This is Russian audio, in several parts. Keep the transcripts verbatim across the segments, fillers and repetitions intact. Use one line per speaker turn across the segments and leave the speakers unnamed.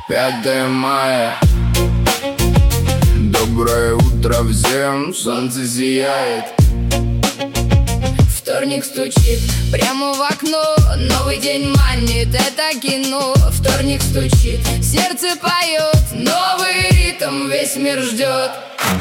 Пятое мая. Доброе утро всем, солнце сияет.
Вторник стучит прямо в окно, новый день манит, это кино. Вторник стучит, сердце поет, новый ритм весь мир ждет.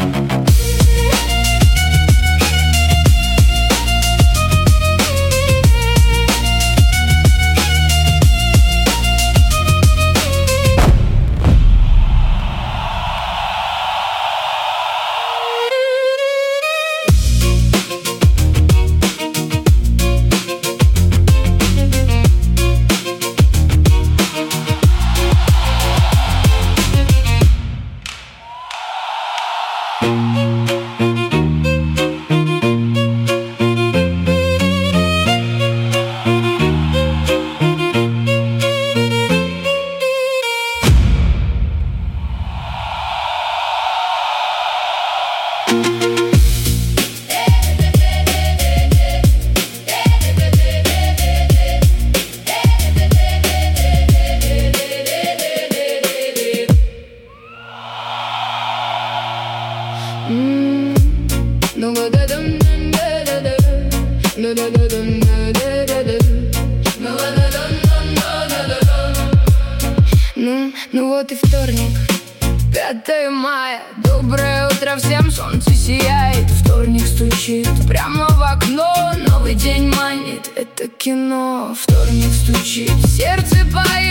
Ну, ну вот и вторник, пятое мая. Доброе утро всем, солнце сияет. Вторник стучит прямо в окно, новый день манит, это кино. Вторник стучит, сердце поет.